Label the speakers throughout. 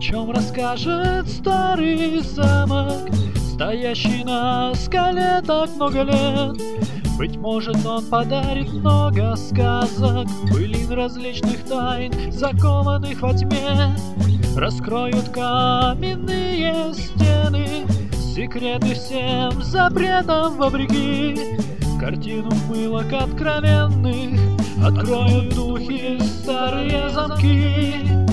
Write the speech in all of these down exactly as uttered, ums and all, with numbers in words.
Speaker 1: чем расскажет старый замок, стоящий на скале так много лет. Быть может, он подарит много сказок, былин различных тайн, закованных во тьме. Раскроют каменные стены, секреты всем запретам вопреки. Картину пылок откровенных откроют духи старые замки.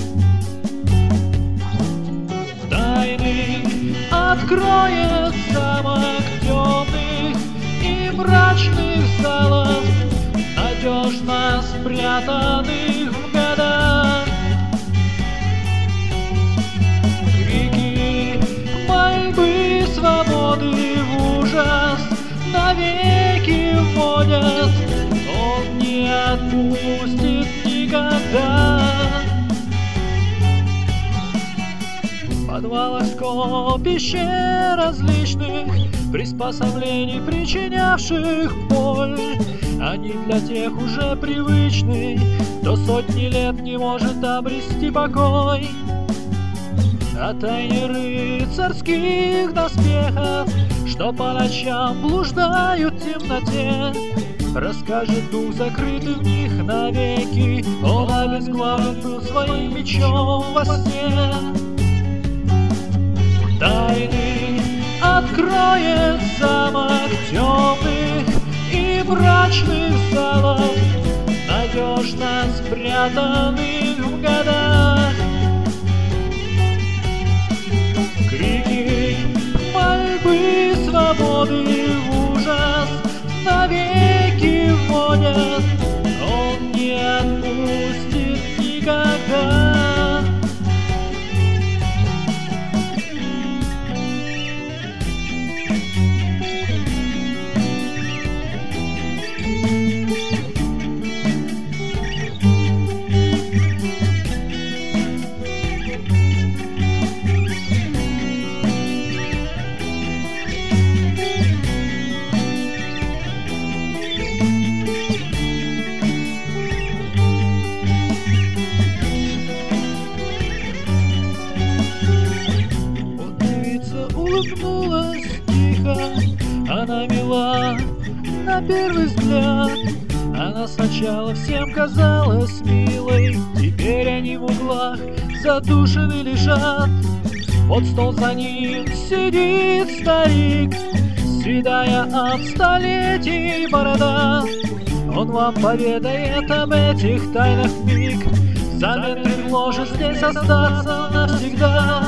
Speaker 1: Тайны откроет замок темных и мрачных залов, надежно спрятанных в годах. Крики мольбы свободы в ужас навеки вводят, он не отпустит никогда. В подвалах скопище различных приспособлений, причинявших боль, они для тех уже привычны, кто сотни лет не может обрести покой. О тайне рыцарских доспехов, что по ночам блуждают в темноте, расскажет дух, закрытый в них навеки. Он обезглавлен был своим мечом во сне. Тайны откроет замок темных и мрачных залов, надежно спрятанных в годах. Крики мольбы свободы в ужас навеки вводят, он не отпустит никогда. Улыбнулась тихо, она мила на первый взгляд. Она сначала всем казалась милой, теперь они в углах задушены лежат. Под стол за ним сидит старик, седая от столетий борода. Он вам поведает об этих тайнах вмиг, взамен предложит здесь остаться навсегда.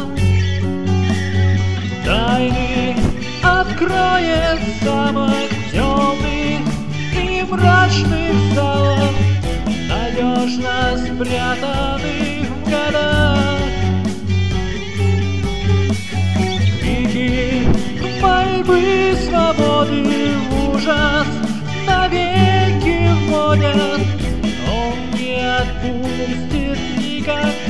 Speaker 1: Тайны откроет замок темных и мрачных залов, надежно спрятанных в годах. Крики мольбы свободы в ужас навеки вводят, он не отпустит никогда.